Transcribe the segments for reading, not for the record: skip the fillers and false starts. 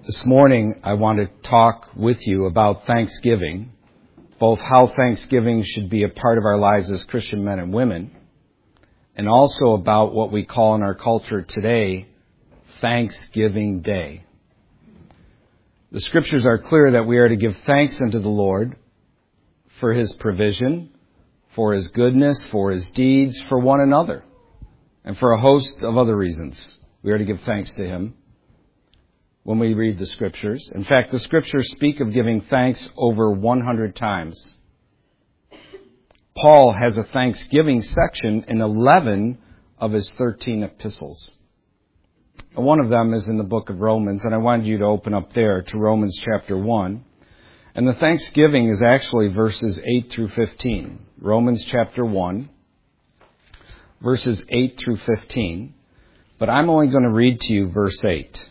This morning, I want to talk with you about Thanksgiving, both how Thanksgiving should be a part of our lives as Christian men and women, and also about what we call in our culture today, Thanksgiving Day. The Scriptures are clear that we are to give thanks unto the Lord for His provision, for His goodness, for His deeds, for one another, and for a host of other reasons. We are to give thanks to Him when we read the Scriptures. In fact, the Scriptures speak of giving thanks over 100 times. Paul has a thanksgiving section in 11 of his 13 epistles. And one of them is in the book of Romans, and I wanted you to open up there to Romans chapter 1. And the thanksgiving is actually verses 8 through 15. Romans chapter 1, verses 8 through 15. But I'm only going to read to you verse 8.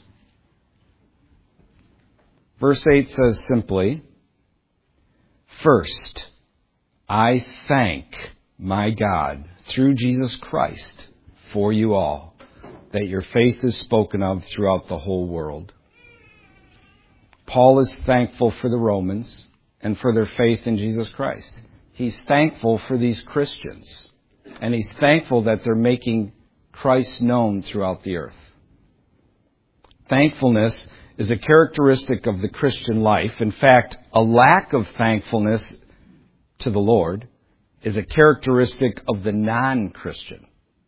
Verse 8 says simply, "First, I thank my God through Jesus Christ for you all, that your faith is spoken of throughout the whole world." Paul is thankful for the Romans and for their faith in Jesus Christ. He's thankful for these Christians, and he's thankful that they're making Christ known throughout the earth. Thankfulness is a characteristic of the Christian life. In fact, a lack of thankfulness to the Lord is a characteristic of the non-Christian.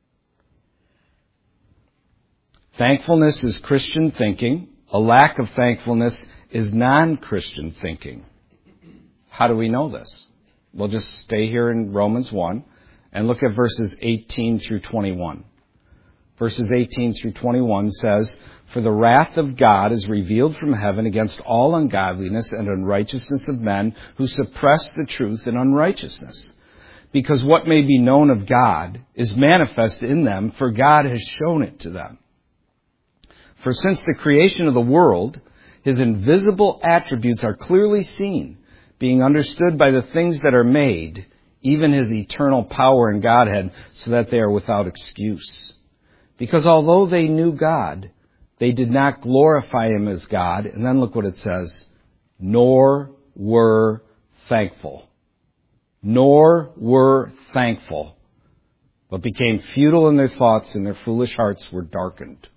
Thankfulness is Christian thinking. A lack of thankfulness is non-Christian thinking. How do we know this? We'll just stay here in Romans 1 and look at verses 18 through 21. Verses 18 through 21 says, "For the wrath of God is revealed from heaven against all ungodliness and unrighteousness of men who suppress the truth in unrighteousness. Because what may be known of God is manifest in them, for God has shown it to them. For since the creation of the world, His invisible attributes are clearly seen, being understood by the things that are made, even His eternal power and Godhead, so that they are without excuse. Because although they knew God, they did not glorify Him as God." And then look what it says, "Nor were thankful." Nor were thankful, but became futile in their thoughts, and their foolish hearts were darkened.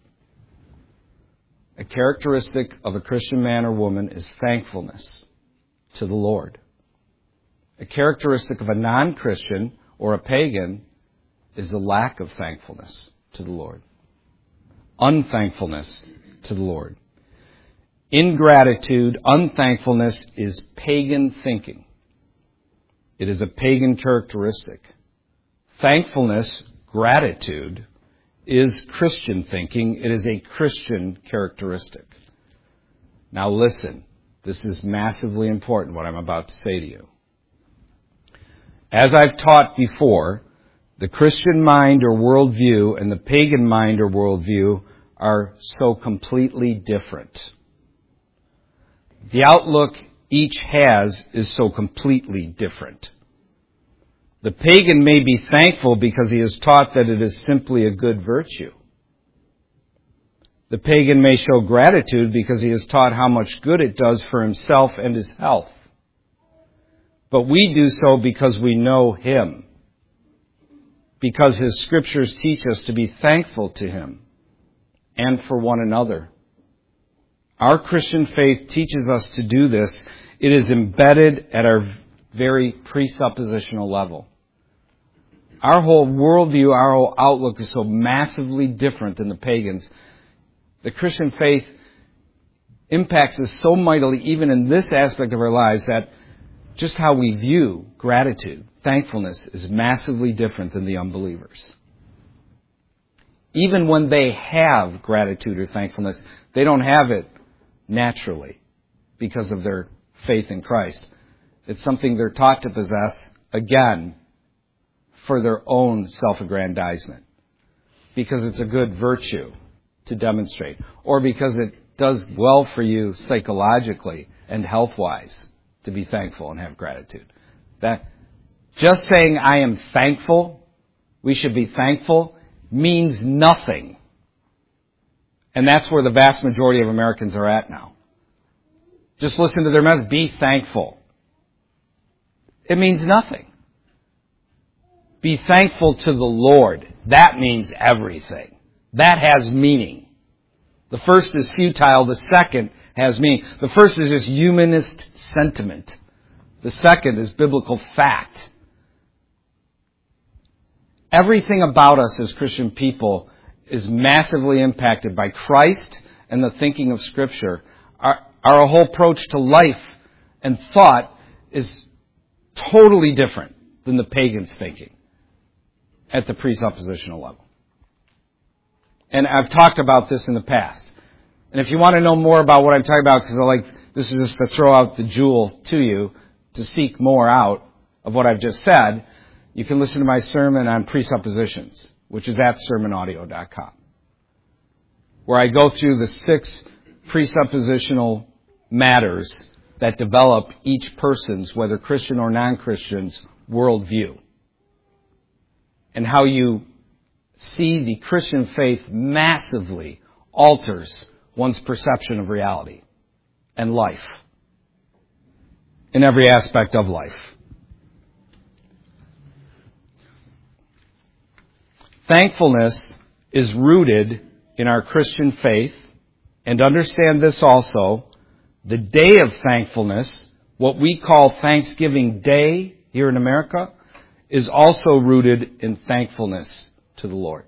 A characteristic of a Christian man or woman is thankfulness to the Lord. A characteristic of a non-Christian or a pagan is a lack of thankfulness to the Lord. Unthankfulness to the Lord. Ingratitude, unthankfulness is pagan thinking. It is a pagan characteristic. Thankfulness, gratitude, is Christian thinking. It is a Christian characteristic. Now listen, this is massively important, what I'm about to say to you. As I've taught before, the Christian mind or worldview and the pagan mind or worldview are so completely different. The outlook each has is so completely different. The pagan may be thankful because he is taught that it is simply a good virtue. The pagan may show gratitude because he is taught how much good it does for himself and his health. But we do so because we know Him, because His Scriptures teach us to be thankful to Him and for one another. Our Christian faith teaches us to do this. It is embedded at our very presuppositional level. Our whole worldview, our whole outlook is so massively different than the pagans. The Christian faith impacts us so mightily, even in this aspect of our lives, that just how we view gratitude, thankfulness, is massively different than the unbelievers. Even when they have gratitude or thankfulness, they don't have it naturally because of their faith in Christ. It's something they're taught to possess, again, for their own self-aggrandizement, because it's a good virtue to demonstrate, or because it does well for you psychologically and health-wise to be thankful and have gratitude. That just saying I am thankful, we should be thankful, means nothing. And that's where the vast majority of Americans are at now. Just listen to their message. Be thankful. It means nothing. Be thankful to the Lord. That means everything. That has meaning. The first is futile. The second has meaning. The first is just humanist sentiment. The second is biblical fact. Everything about us as Christian people is massively impacted by Christ and the thinking of Scripture. Our whole approach to life and thought is totally different than the pagans' thinking at the presuppositional level. And I've talked about this in the past. And if you want to know more about what I'm talking about, because this is just to throw out the jewel to you, to seek more out of what I've just said, you can listen to my sermon on presuppositions, which is at sermonaudio.com, where I go through the 6 presuppositional matters that develop each person's, whether Christian or non-Christian's, worldview. And how you see the Christian faith massively alters one's perception of reality and life in every aspect of life. Thankfulness is rooted in our Christian faith, and understand this also, the day of thankfulness, what we call Thanksgiving Day here in America, is also rooted in thankfulness to the Lord.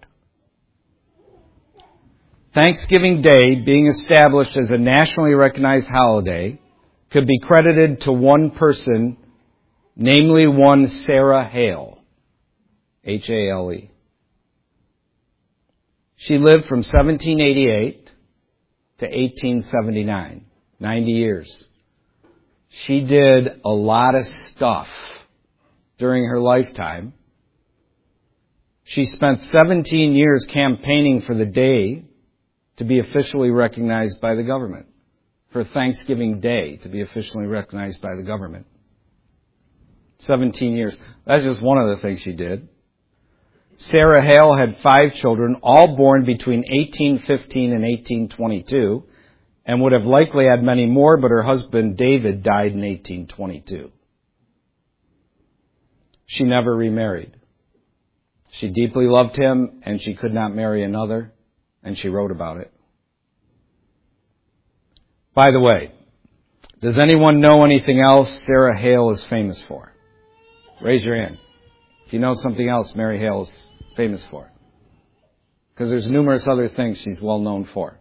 Thanksgiving Day, being established as a nationally recognized holiday, could be credited to one person, namely one Sarah Hale, Hale. She lived from 1788 to 1879, 90 years. She did a lot of stuff during her lifetime. She spent 17 years campaigning for the day to be officially recognized by the government, for Thanksgiving Day to be officially recognized by the government. 17 years. That's just one of the things she did. Sarah Hale had 5 children, all born between 1815 and 1822, and would have likely had many more, but her husband David died in 1822. She never remarried. She deeply loved him, and she could not marry another, and she wrote about it. By the way, does anyone know anything else Sarah Hale is famous for? Raise your hand. If you know something else Mary Hale is famous for. Because there's numerous other things she's well known for.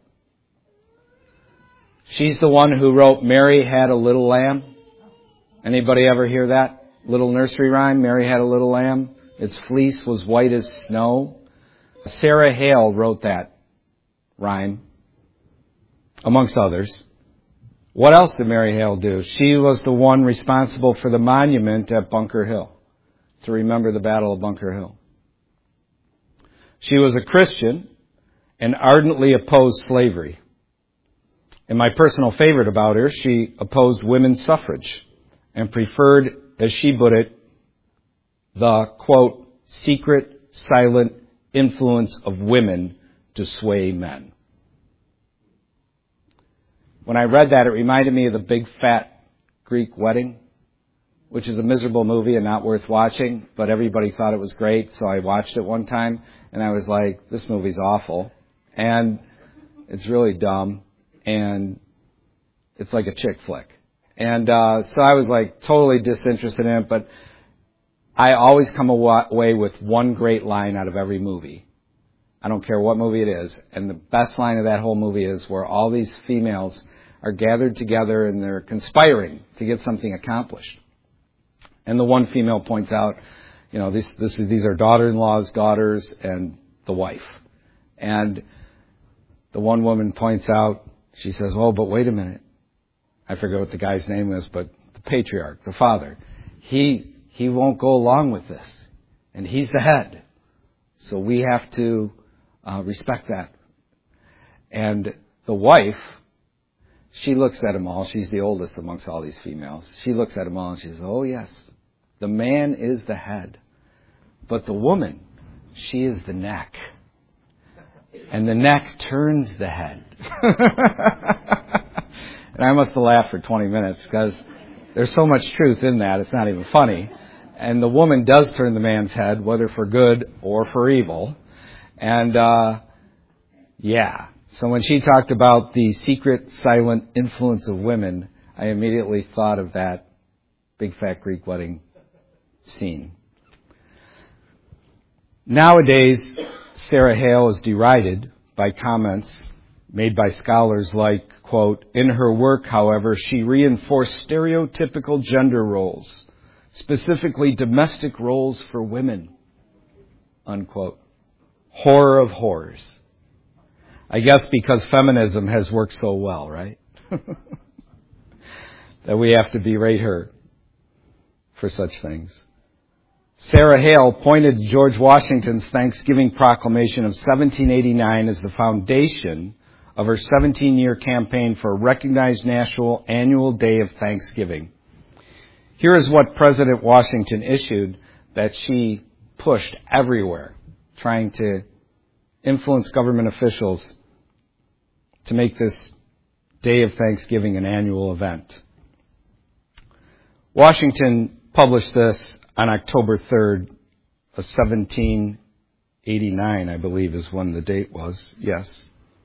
She's the one who wrote Mary Had a Little Lamb. Anybody ever hear that little nursery rhyme? Mary had a little lamb. Its fleece was white as snow. Sarah Hale wrote that rhyme, amongst others. What else did Mary Hale do? She was the one responsible for the monument at Bunker Hill to remember the Battle of Bunker Hill. She was a Christian and ardently opposed slavery. And my personal favorite about her, she opposed women's suffrage and preferred, as she put it, the, quote, secret, silent influence of women to sway men. When I read that, it reminded me of The Big Fat Greek Wedding, which is a miserable movie and not worth watching, but everybody thought it was great, so I watched it one time, and I was like, this movie's awful, and it's really dumb, and it's like a chick flick. And so I was like totally disinterested in it, but I always come away with one great line out of every movie. I don't care what movie it is. And the best line of that whole movie is where all these females are gathered together and they're conspiring to get something accomplished. And the one female points out, you know, these are daughter-in-law's daughters and the wife. And the one woman points out, she says, oh, but wait a minute. I forget what the guy's name is, but the patriarch, the father, he won't go along with this. And he's the head. So we have to respect that. And the wife, she looks at them all. She's the oldest amongst all these females. She looks at them all and she says, oh, yes, the man is the head. But the woman, she is the neck. And the neck turns the head. And I must have laughed for 20 minutes because there's so much truth in that, it's not even funny. And the woman does turn the man's head, whether for good or for evil. And, so when she talked about the secret, silent influence of women, I immediately thought of that big fat Greek wedding scene. Nowadays, Sarah Hale is derided by comments made by scholars like, quote, in her work, however, she reinforced stereotypical gender roles, specifically domestic roles for women, unquote. Horror of horrors. I guess because feminism has worked so well, right? That we have to berate her for such things. Sarah Hale pointed to George Washington's Thanksgiving Proclamation of 1789 as the foundation of her 17-year campaign for a recognized national annual day of Thanksgiving. Here is what President Washington issued that she pushed everywhere, trying to influence government officials to make this Day of Thanksgiving an annual event. Washington published this on October 3rd of 1789, I believe is when the date was. Yes.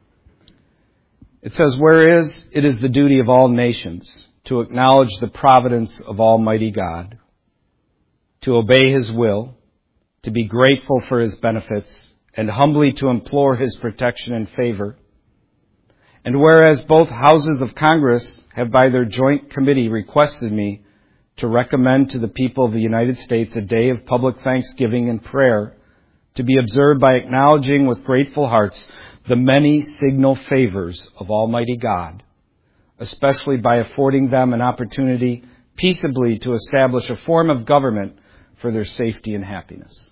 It says, whereas it is the duty of all nations to acknowledge the providence of Almighty God, to obey His will, to be grateful for His benefits, and humbly to implore His protection and favor. And whereas both houses of Congress have by their joint committee requested me to recommend to the people of the United States a day of public thanksgiving and prayer to be observed by acknowledging with grateful hearts the many signal favors of Almighty God, especially by affording them an opportunity peaceably to establish a form of government for their safety and happiness.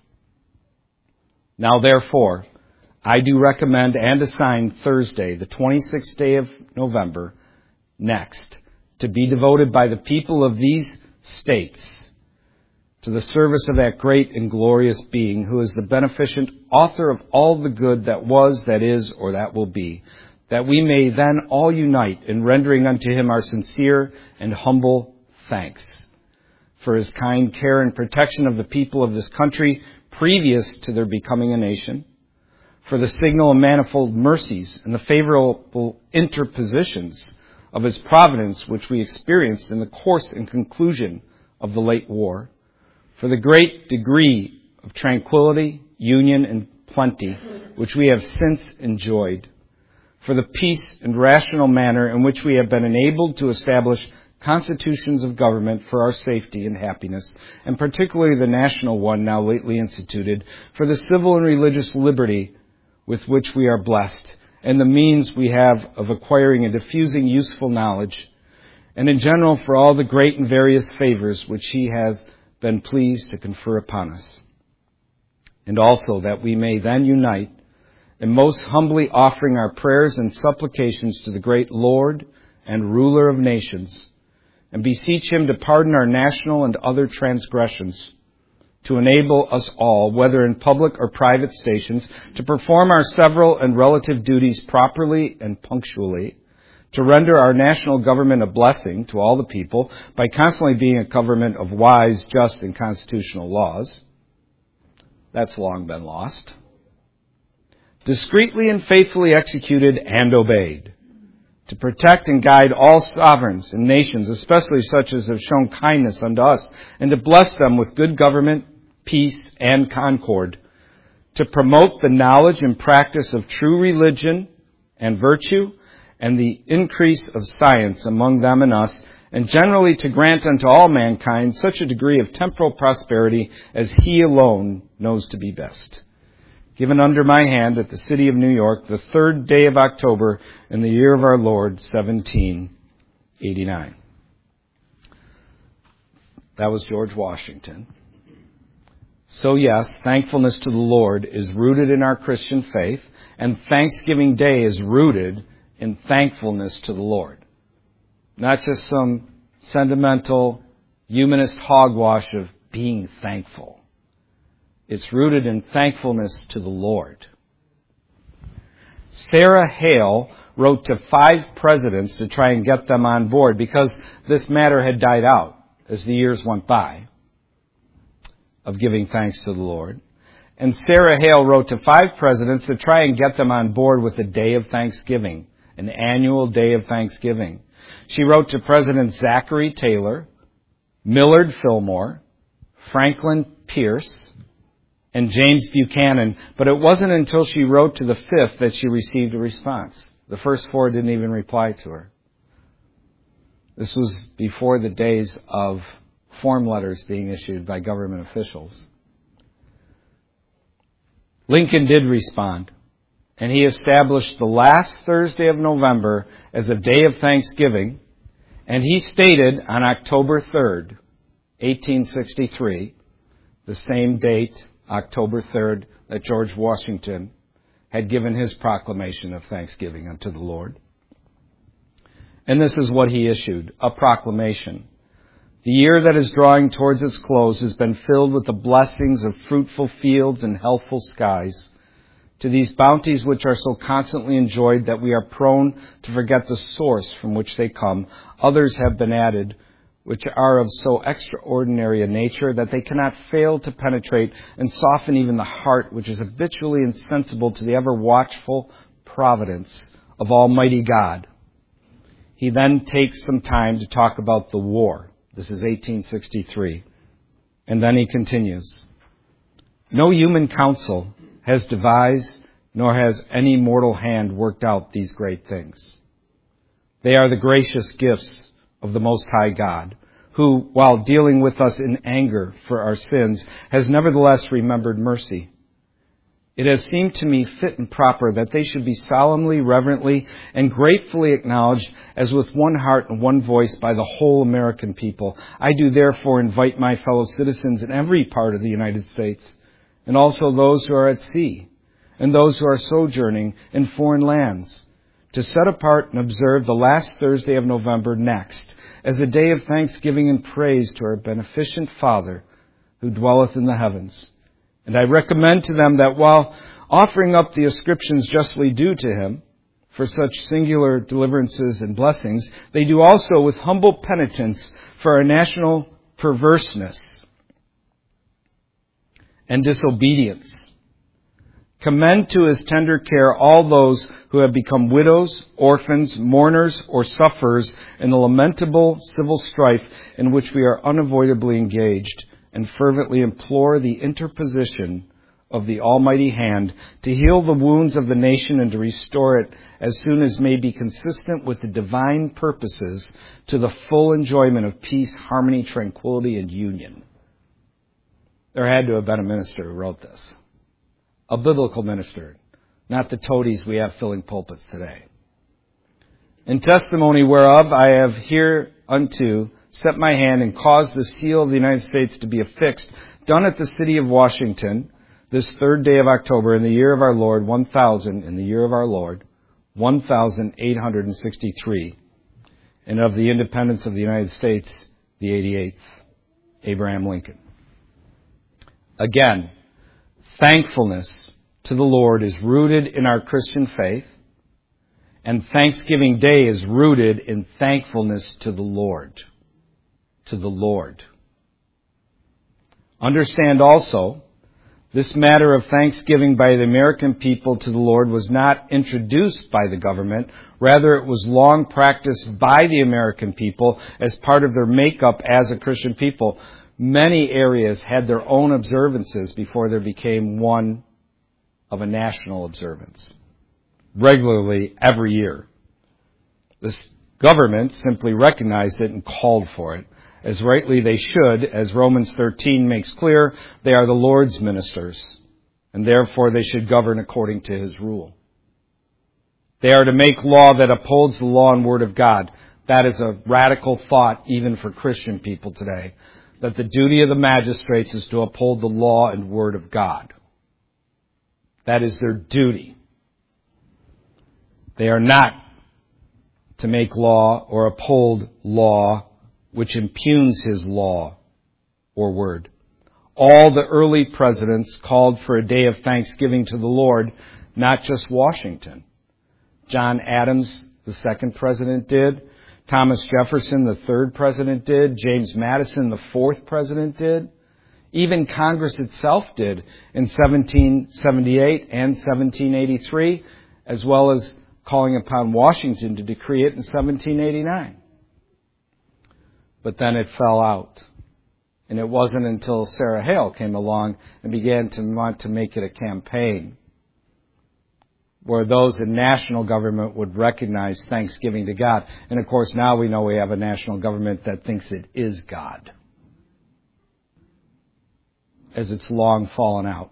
Now therefore, I do recommend and assign Thursday, the 26th day of November, next, to be devoted by the people of these states to the service of that great and glorious being who is the beneficent author of all the good that was, that is, or that will be, that we may then all unite in rendering unto Him our sincere and humble thanks for His kind care and protection of the people of this country previous to their becoming a nation, for the signal and manifold mercies and the favorable interpositions of His providence which we experienced in the course and conclusion of the late war, for the great degree of tranquility, union, and plenty which we have since enjoyed, for the peace and rational manner in which we have been enabled to establish constitutions of government for our safety and happiness, and particularly the national one now lately instituted, for the civil and religious liberty with which we are blessed, and the means we have of acquiring and diffusing useful knowledge, and in general for all the great and various favors which He has been pleased to confer upon us. And also that we may then unite in most humbly offering our prayers and supplications to the great Lord and ruler of nations, and beseech Him to pardon our national and other transgressions, to enable us all, whether in public or private stations, to perform our several and relative duties properly and punctually, to render our national government a blessing to all the people by constantly being a government of wise, just, and constitutional laws. That's long been lost. Discreetly and faithfully executed and obeyed, to protect and guide all sovereigns and nations, especially such as have shown kindness unto us, and to bless them with good government, peace, and concord, to promote the knowledge and practice of true religion and virtue, and the increase of science among them and us, and generally to grant unto all mankind such a degree of temporal prosperity as He alone knows to be best. Given under my hand at the city of New York, the 3rd day of October in the year of our Lord, 1789. That was George Washington. So yes, thankfulness to the Lord is rooted in our Christian faith, and Thanksgiving Day is rooted in thankfulness to the Lord. Not just some sentimental, humanist hogwash of being thankful. It's rooted in thankfulness to the Lord. Sarah Hale wrote to 5 presidents to try and get them on board because this matter had died out as the years went by of giving thanks to the Lord. And Sarah Hale wrote to 5 presidents to try and get them on board with a day of Thanksgiving, an annual day of Thanksgiving. She wrote to President Zachary Taylor, Millard Fillmore, Franklin Pierce, and James Buchanan, but it wasn't until she wrote to the 5th that she received a response. The first 4 didn't even reply to her. This was before the days of form letters being issued by government officials. Lincoln did respond, and he established the last Thursday of November as a day of Thanksgiving, and he stated on October 3rd, 1863, the same date, October 3rd, that George Washington had given his proclamation of thanksgiving unto the Lord. And this is what he issued, a proclamation. The year that is drawing towards its close has been filled with the blessings of fruitful fields and healthful skies. To these bounties which are so constantly enjoyed that we are prone to forget the source from which they come, others have been added, which are of so extraordinary a nature that they cannot fail to penetrate and soften even the heart, which is habitually insensible to the ever-watchful providence of Almighty God. He then takes some time to talk about the war. This is 1863. And then he continues. No human counsel has devised, nor has any mortal hand worked out these great things. They are the gracious gifts of the Most High God, who, while dealing with us in anger for our sins, has nevertheless remembered mercy. It has seemed to me fit and proper that they should be solemnly, reverently, and gratefully acknowledged as with one heart and one voice by the whole American people. I do therefore invite my fellow citizens in every part of the United States, and also those who are at sea, and those who are sojourning in foreign lands, to set apart and observe the last Thursday of November next as a day of thanksgiving and praise to our beneficent Father who dwelleth in the heavens. And I recommend to them that while offering up the ascriptions justly due to him for such singular deliverances and blessings, they do also with humble penitence for our national perverseness and disobedience. Commend to his tender care all those who have become widows, orphans, mourners, or sufferers in the lamentable civil strife in which we are unavoidably engaged, and fervently implore the interposition of the Almighty hand to heal the wounds of the nation and to restore it as soon as may be consistent with the divine purposes to the full enjoyment of peace, harmony, tranquility, and union. There had to have been a minister who wrote this. A biblical minister, not the toadies we have filling pulpits today. In testimony whereof I have hereunto set my hand and caused the seal of the United States to be affixed, done at the city of Washington, this 3rd day of October in the year of our Lord, 1863, and of the independence of the United States, the 88th, Abraham Lincoln. Again, thankfulness to the Lord is rooted in our Christian faith, and Thanksgiving Day is rooted in thankfulness to the Lord. To the Lord. Understand also, this matter of thanksgiving by the American people to the Lord was not introduced by the government. Rather, it was long practiced by the American people as part of their makeup as a Christian people. Many areas had their own observances before there became one of a national observance. Regularly, every year. This government simply recognized it and called for it. As rightly they should, as Romans 13 makes clear, they are the Lord's ministers, and therefore they should govern according to his rule. They are to make law that upholds the law and word of God. That is a radical thought even for Christian people today, that the duty of the magistrates is to uphold the law and word of God. That is their duty. They are not to make law or uphold law which impugns his law or word. All the early presidents called for a day of thanksgiving to the Lord, not just Washington. John Adams, the second president, did. Thomas Jefferson, the third president, did. James Madison, the fourth president, did. Even Congress itself did in 1778 and 1783, as well as calling upon Washington to decree it in 1789. But then it fell out. And it wasn't until Sarah Hale came along and began to want to make it a campaign where those in national government would recognize thanksgiving to God. And of course, now we know we have a national government that thinks it is God, as it's long fallen out.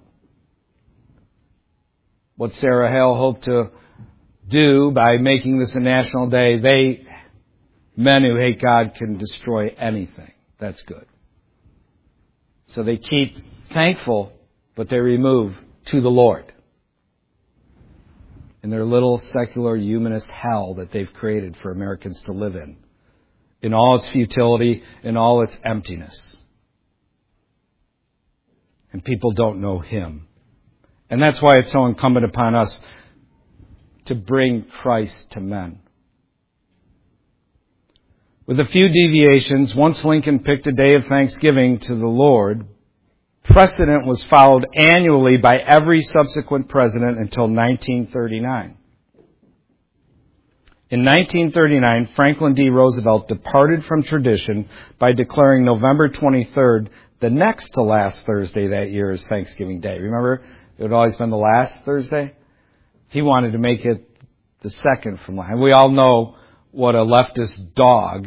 What Sarah Hale hoped to do by making this a national day, men who hate God can destroy anything. That's good. So they keep thankful, but they remove to the Lord in their little secular humanist hell that they've created for Americans to live in all its futility, in all its emptiness. And people don't know Him. And that's why it's so incumbent upon us to bring Christ to men. With a few deviations, once Lincoln picked a day of thanksgiving to the Lord, precedent was followed annually by every subsequent president until 1939. In 1939, Franklin D. Roosevelt departed from tradition by declaring November 23rd, the next to last Thursday that year, as Thanksgiving Day. Remember, it had always been the last Thursday? He wanted to make it the second from last. And we all know what a leftist dog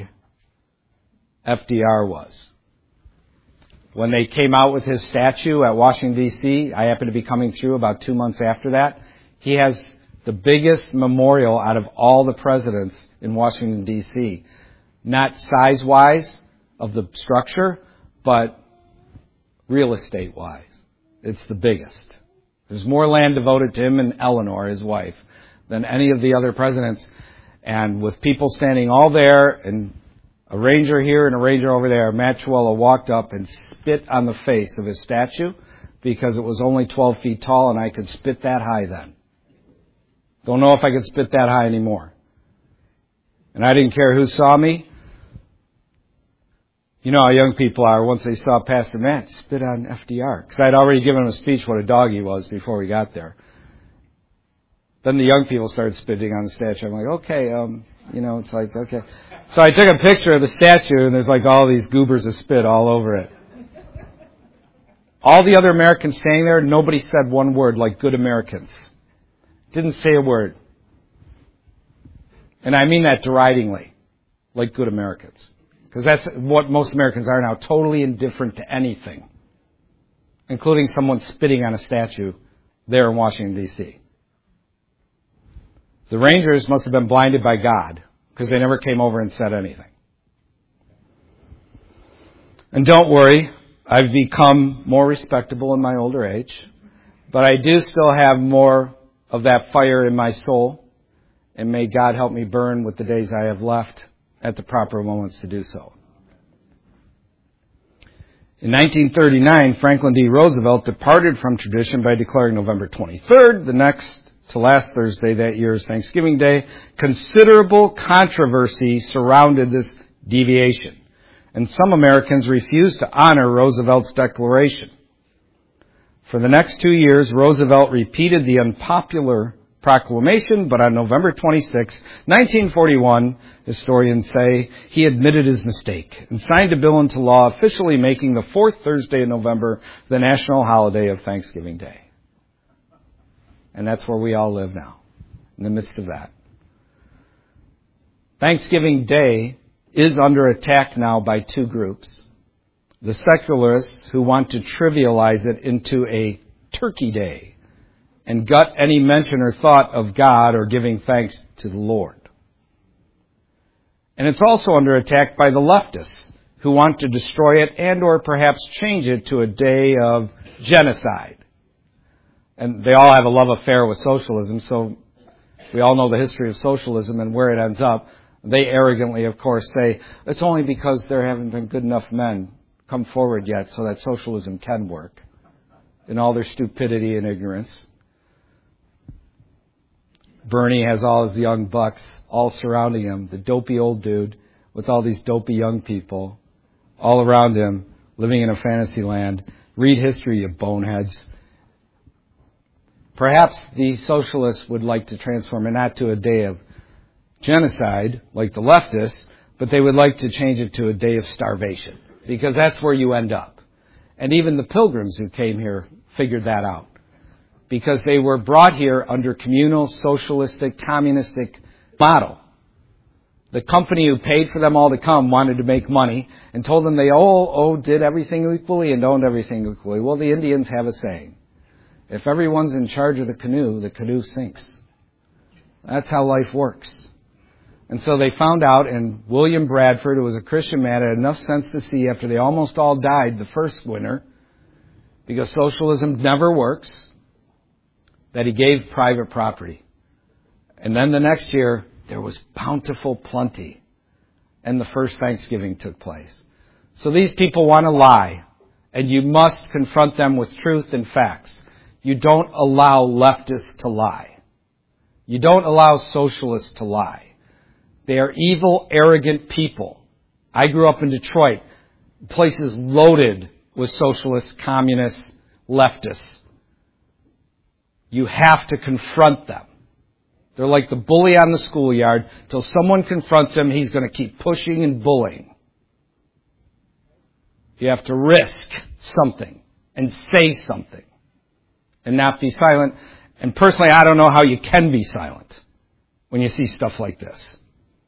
FDR was. When they came out with his statue at Washington, D.C., I happened to be coming through about 2 months after that. He has the biggest memorial out of all the presidents in Washington, D.C. Not size-wise of the structure, but real estate-wise. It's the biggest. There's more land devoted to him and Eleanor, his wife, than any of the other presidents. And with people standing all there, and a ranger here and a ranger over there, Matt Chiuella walked up and spit on the face of his statue because it was only 12 feet tall and I could spit that high then. Don't know if I could spit that high anymore. And I didn't care who saw me. You know how young people are once they saw Pastor Matt spit on FDR. Because I'd already given him a speech what a dog he was before we got there. Then the young people started spitting on the statue. I'm like, okay, it's like, okay. So I took a picture of the statue, and there's like all these goobers of spit all over it. All the other Americans standing there, nobody said one word like good Americans. Didn't say a word. And I mean that deridingly, like good Americans. Because that's what most Americans are now, totally indifferent to anything, including someone spitting on a statue there in Washington, D.C. The Rangers must have been blinded by God because they never came over and said anything. And don't worry, I've become more respectable in my older age, but I do still have more of that fire in my soul, and may God help me burn with the days I have left at the proper moments to do so. In 1939, Franklin D. Roosevelt departed from tradition by declaring November 23rd, the next to last Thursday that year, is Thanksgiving Day. Considerable controversy surrounded this deviation, and some Americans refused to honor Roosevelt's declaration. For the next 2 years, Roosevelt repeated the unpopular proclamation, but on November 26, 1941, historians say, he admitted his mistake and signed a bill into law officially making the fourth Thursday in November the national holiday of Thanksgiving Day. And that's where we all live now, in the midst of that. Thanksgiving Day is under attack now by two groups. The secularists, who want to trivialize it into a turkey day and gut any mention or thought of God or giving thanks to the Lord. And it's also under attack by the leftists, who want to destroy it and or perhaps change it to a day of genocide. And they all have a love affair with socialism, so we all know the history of socialism and where it ends up. They arrogantly, of course, say, it's only because there haven't been good enough men come forward yet so that socialism can work, in all their stupidity and ignorance. Bernie has all his young bucks all surrounding him, the dopey old dude with all these dopey young people all around him, living in a fantasy land. Read history, you boneheads. Perhaps the socialists would like to transform it not to a day of genocide, like the leftists, but they would like to change it to a day of starvation, because that's where you end up. And even the pilgrims who came here figured that out, because they were brought here under communal, socialistic, communistic model. The company who paid for them all to come wanted to make money and told them they all did everything equally and owned everything equally. Well, the Indians have a saying. If everyone's in charge of the canoe sinks. That's how life works. And so they found out, and William Bradford, who was a Christian man, had enough sense to see after they almost all died the first winter, because socialism never works, that he gave private property. And then the next year, there was bountiful plenty, and the first Thanksgiving took place. So these people want to lie, and you must confront them with truth and facts. You don't allow leftists to lie. You don't allow socialists to lie. They are evil, arrogant people. I grew up in Detroit. The place is loaded with socialists, communists, leftists. You have to confront them. They're like the bully on the schoolyard. Till someone confronts him, he's going to keep pushing and bullying. You have to risk something and say something and not be silent. And personally, I don't know how you can be silent when you see stuff like this.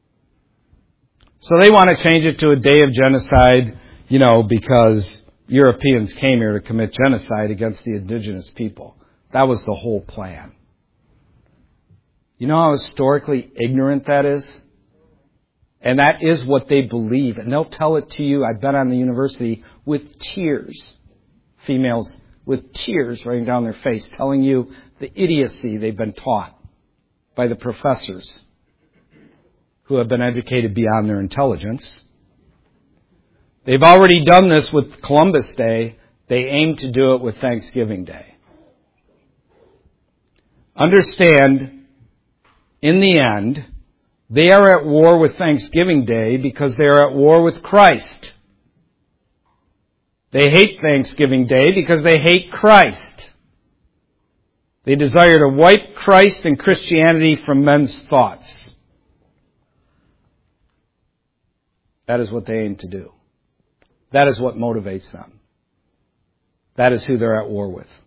So they want to change it to a day of genocide, because Europeans came here to commit genocide against the indigenous people. That was the whole plan. You know how historically ignorant that is? And that is what they believe. And they'll tell it to you, I've been on the university, with tears. Females with tears running down their face, telling you the idiocy they've been taught by the professors who have been educated beyond their intelligence. They've already done this with Columbus Day. They aim to do it with Thanksgiving Day. Understand, in the end, they are at war with Thanksgiving Day because they are at war with Christ. They hate Thanksgiving Day because they hate Christ. They desire to wipe Christ and Christianity from men's thoughts. That is what they aim to do. That is what motivates them. That is who they're at war with.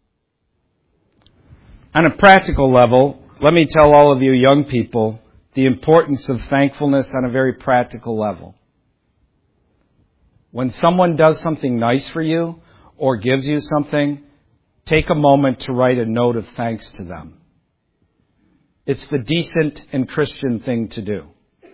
On a practical level, let me tell all of you young people the importance of thankfulness on a very practical level. When someone does something nice for you or gives you something, take a moment to write a note of thanks to them. It's the decent and Christian thing to do.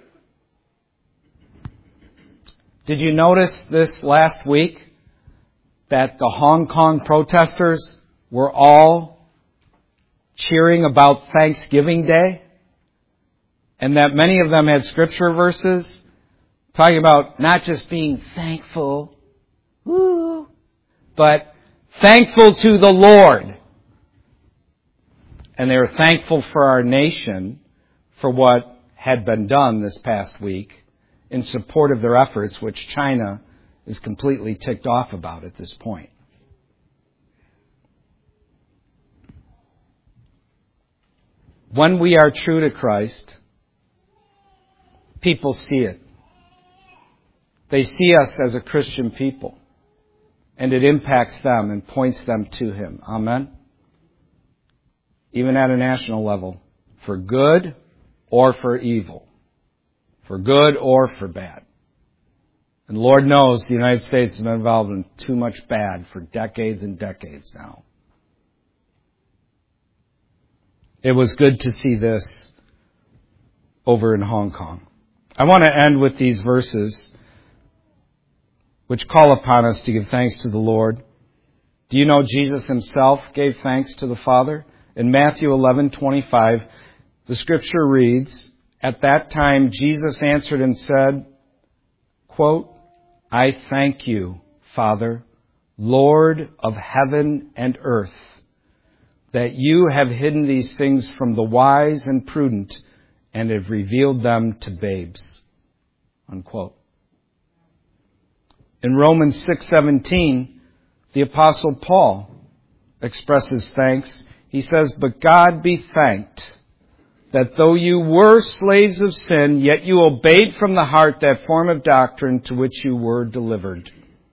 Did you notice this last week that the Hong Kong protesters were all cheering about Thanksgiving Day? And that many of them had scripture verses talking about not just being thankful, but thankful to the Lord. And they were thankful for our nation for what had been done this past week in support of their efforts, which China is completely ticked off about at this point. When we are true to Christ, people see it. They see us as a Christian people, and it impacts them and points them to Him. Amen? Even at a national level, for good or for evil, for good or for bad. And Lord knows the United States has been involved in too much bad for decades and decades now. It was good to see this over in Hong Kong. I want to end with these verses which call upon us to give thanks to the Lord. Do you know Jesus Himself gave thanks to the Father? In Matthew 11:25, the scripture reads, "At that time Jesus answered and said, quote, I thank you, Father, Lord of heaven and earth, that you have hidden these things from the wise and prudent and have revealed them to babes. Unquote. In Romans 6:17, the Apostle Paul expresses thanks. He says, "But God be thanked that though you were slaves of sin, yet you obeyed from the heart that form of doctrine to which you were delivered."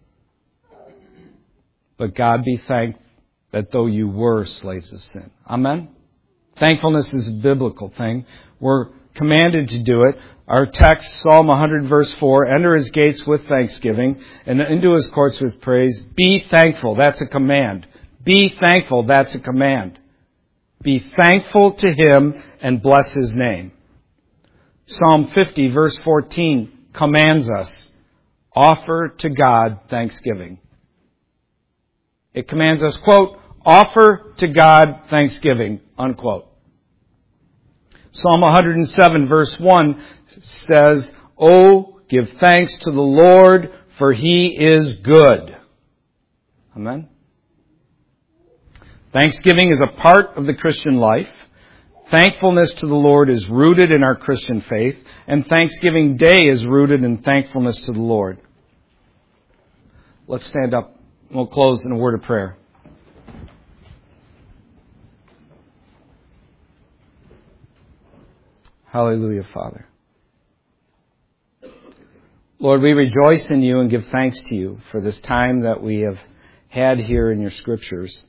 But God be thanked that though you were slaves of sin. Amen? Thankfulness is a biblical thing. We're commanded to do it. Our text, Psalm 100 verse 4, enter his gates with thanksgiving and into his courts with praise. Be thankful. That's a command. Be thankful. That's a command. Be thankful to him and bless his name. Psalm 50 verse 14 commands us, offer to God thanksgiving. It commands us, quote, offer to God thanksgiving, unquote. Psalm 107 verse 1 says, "Oh, give thanks to the Lord, for he is good." Amen. Thanksgiving is a part of the Christian life. Thankfulness to the Lord is rooted in our Christian faith, and Thanksgiving Day is rooted in thankfulness to the Lord. Let's stand up. We'll close in a word of prayer. Hallelujah, Father. Lord, we rejoice in you and give thanks to you for this time that we have had here in your scriptures.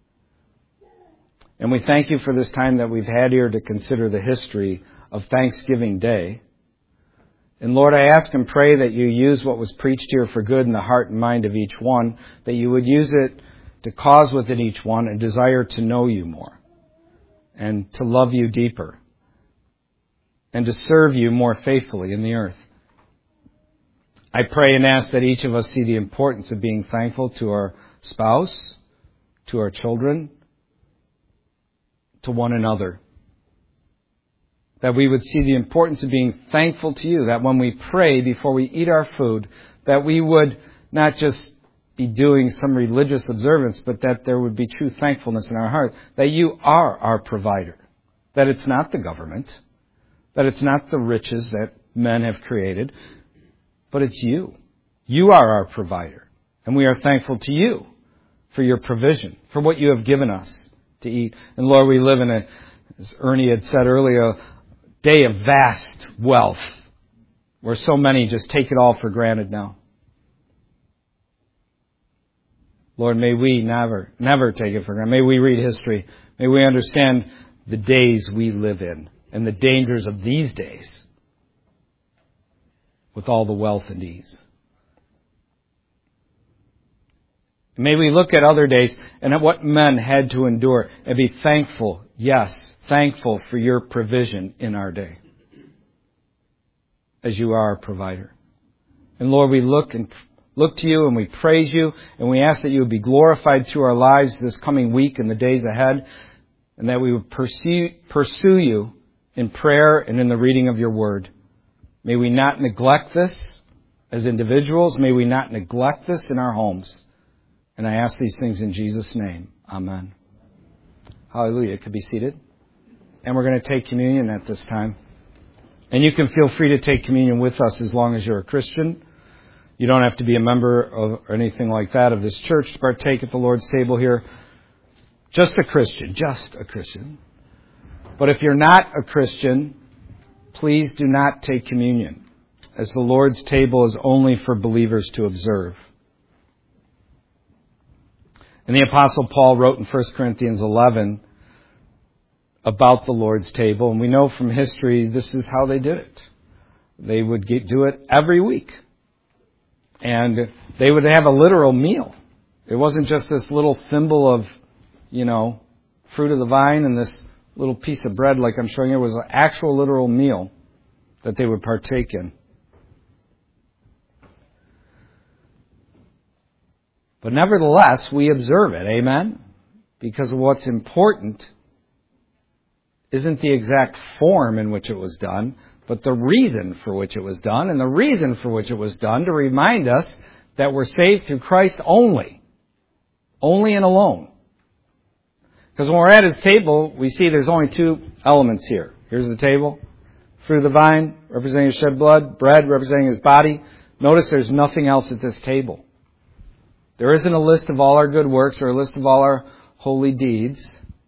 And we thank you for this time that we've had here to consider the history of Thanksgiving Day. And Lord, I ask and pray that you use what was preached here for good in the heart and mind of each one, that you would use it to cause within each one a desire to know you more and to love you deeper and to serve you more faithfully in the earth. I pray and ask that each of us see the importance of being thankful to our spouse, to our children, to one another. That we would see the importance of being thankful to you. That when we pray before we eat our food, that we would not just be doing some religious observance, but that there would be true thankfulness in our heart. That you are our provider. That it's not the government. That it's not the riches that men have created. But it's you. You are our provider. And we are thankful to you for your provision, for what you have given us to eat. And Lord, we live in a, as Ernie had said earlier, a day of vast wealth, where so many just take it all for granted now. Lord, may we never take it for granted. May we read history. May we understand the days we live in and the dangers of these days with all the wealth and ease. May we look at other days and at what men had to endure and be thankful, yes, thankful for your provision in our day, as you are our provider. And Lord, we look to you and we praise you and we ask that you would be glorified through our lives this coming week and the days ahead, and that we would pursue you in prayer and in the reading of your word. May we not neglect this as individuals. May we not neglect this in our homes. And I ask these things in Jesus' name. Amen. Hallelujah. You could be seated. And we're going to take communion at this time. And you can feel free to take communion with us as long as you're a Christian. You don't have to be a member of or anything like that of this church to partake at the Lord's table here. Just a Christian. But if you're not a Christian, please do not take communion, as the Lord's table is only for believers to observe. And the Apostle Paul wrote in 1 Corinthians 11 about the Lord's table, and we know from history this is how they did it. They would do it every week. And they would have a literal meal. It wasn't just this little thimble of, fruit of the vine and this little piece of bread like I'm showing you. It was an actual literal meal that they would partake in. But nevertheless, we observe it, amen? Because what's important isn't the exact form in which it was done, but the reason for which it was done. And the reason for which it was done to remind us that we're saved through Christ only and alone. Because when we're at His table, we see there's only two elements here. Here's the table. Fruit of the vine, representing His shed blood. Bread, representing His body. Notice there's nothing else at this table. There isn't a list of all our good works or a list of all our holy deeds.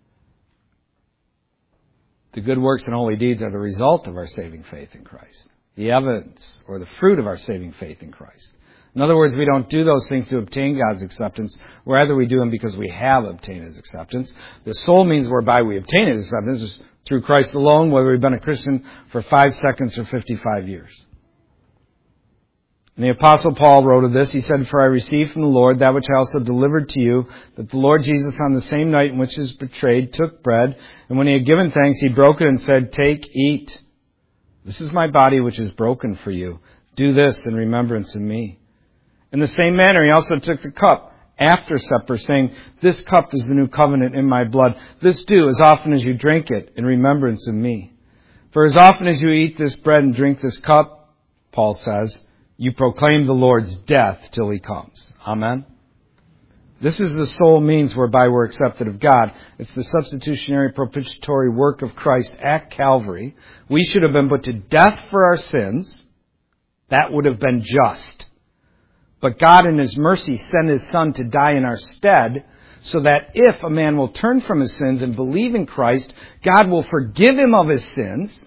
The good works and holy deeds are the result of our saving faith in Christ. The evidence or the fruit of our saving faith in Christ. In other words, we don't do those things to obtain God's acceptance. Rather, we do them because we have obtained His acceptance. The sole means whereby we obtain His acceptance is through Christ alone, whether we've been a Christian for 5 seconds or 55 years. And the Apostle Paul wrote of this. He said, "For I received from the Lord that which I also delivered to you, that the Lord Jesus on the same night in which He was betrayed took bread, and when He had given thanks, He broke it and said, 'Take, eat. This is my body which is broken for you. Do this in remembrance of me.' In the same manner, He also took the cup after supper, saying, 'This cup is the new covenant in my blood. This do as often as you drink it in remembrance of me. For as often as you eat this bread and drink this cup,' Paul says, 'you proclaim the Lord's death till He comes.'" Amen? This is the sole means whereby we're accepted of God. It's the substitutionary propitiatory work of Christ at Calvary. We should have been put to death for our sins. That would have been just. But God in His mercy sent His Son to die in our stead, so that if a man will turn from his sins and believe in Christ, God will forgive him of his sins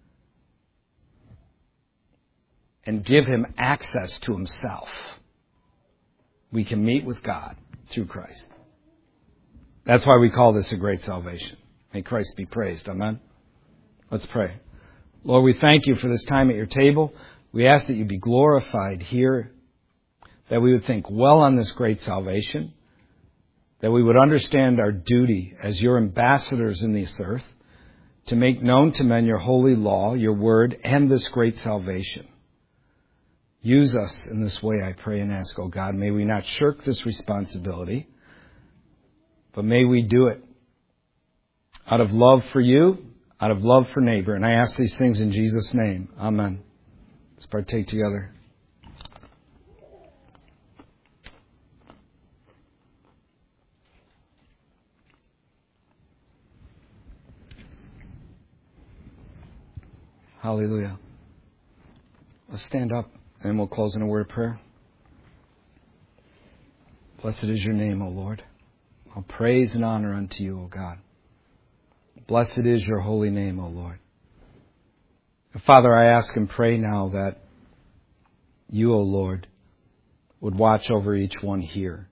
and give him access to Himself. We can meet with God through Christ. That's why we call this a great salvation. May Christ be praised. Amen? Let's pray. Lord, we thank You for this time at Your table. We ask that You be glorified here, that we would think well on this great salvation, that we would understand our duty as Your ambassadors in this earth to make known to men Your holy law, Your word, and this great salvation. Use us in this way, I pray and ask, oh God. May we not shirk this responsibility, but may we do it out of love for You, out of love for neighbor. And I ask these things in Jesus' name. Amen. Let's partake together. Hallelujah. Let's stand up and we'll close in a word of prayer. Blessed is Your name, O Lord. All praise and honor unto You, O God. Blessed is Your holy name, O Lord. Father, I ask and pray now that You, O Lord, would watch over each one here.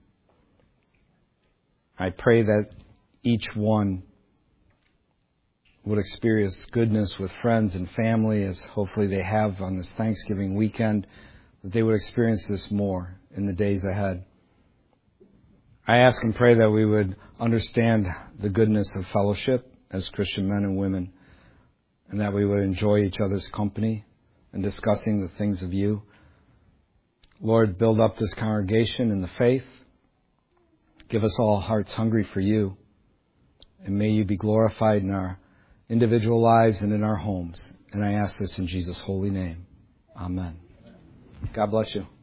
I pray that each one would experience goodness with friends and family, as hopefully they have on this Thanksgiving weekend, that they would experience this more in the days ahead. I ask and pray that we would understand the goodness of fellowship as Christian men and women, and that we would enjoy each other's company and discussing the things of You. Lord, build up this congregation in the faith. Give us all hearts hungry for You, and may You be glorified in our individual lives and in our homes. And I ask this in Jesus' holy name. Amen. God bless you.